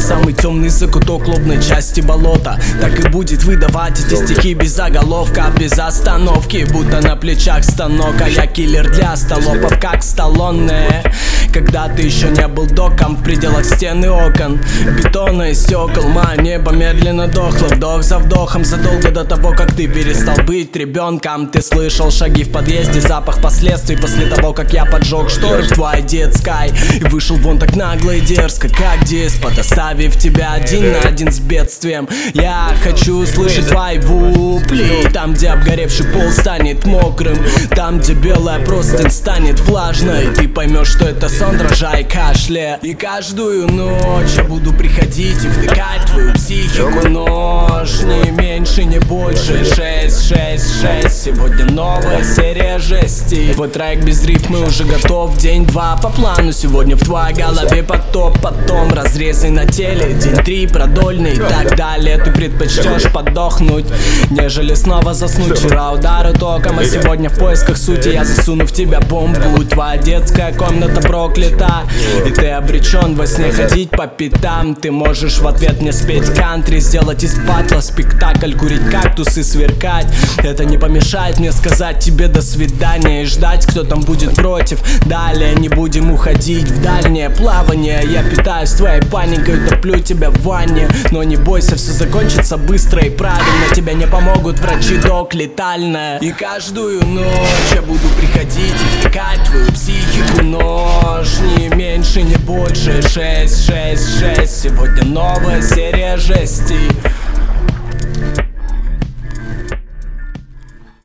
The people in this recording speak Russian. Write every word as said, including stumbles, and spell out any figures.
самый темный закуток лобной части болота. Так и будет выдавать эти стихи без заголовка, без остановки, будто на плечах станок. А я киллер для столопов, как Сталлоне. Когда ты еще не был доком, в пределах стен и окон, бетона и стекол, мое небо медленно дохло, вдох за вдохом. Задолго до того, как ты перестал быть ребенком, ты слышал шаги в подъезде, запах последствий после того, как я поджег шторы в твоей детской и вышел вон так нагло и дерзко, как деспот, оставив тебя один на один с бедствием. Я хочу услышать твои вопли там, где обгоревший пол станет мокрым, там, где белая простынь станет влажной. Ты поймешь, что это сон, дрожа и кашля. И каждую ночь я буду приходить и втыкать твою психику нож. Не меньше, не больше. Шесть, шесть, шесть. Сегодня новая серия жести. Твой трек без рифмы уже готов. День-два по плану. Сегодня в твоей голове потоп. Потом разрезы на теле. День три продольный и так далее. Ты предпочтешь подохнуть, нежели снова заснуть. Вчера удары током, а сегодня в поисках сути я засуну в тебя бомбу. Твоя детская комната проклята, и ты обречен во сне ходить по пятам. Ты можешь в ответ мне спеть кантри, сделать из батла спектакль, курить кактус и сверкать. Это не помешает мне сказать тебе до свидания и ждать, кто там будет против. Далее не будем уходить в дальнее плавание. Я питаюсь твоей паникой, топлю тебя в ванне. Но не бойся, все закончится быстро и правильно. Тебе не помогут врачи, док, летальная. И каждую ночь я буду приходить и втыкать твою психику нож. Не меньше, не больше. Шесть, шесть, шесть. Сегодня новая серия жести.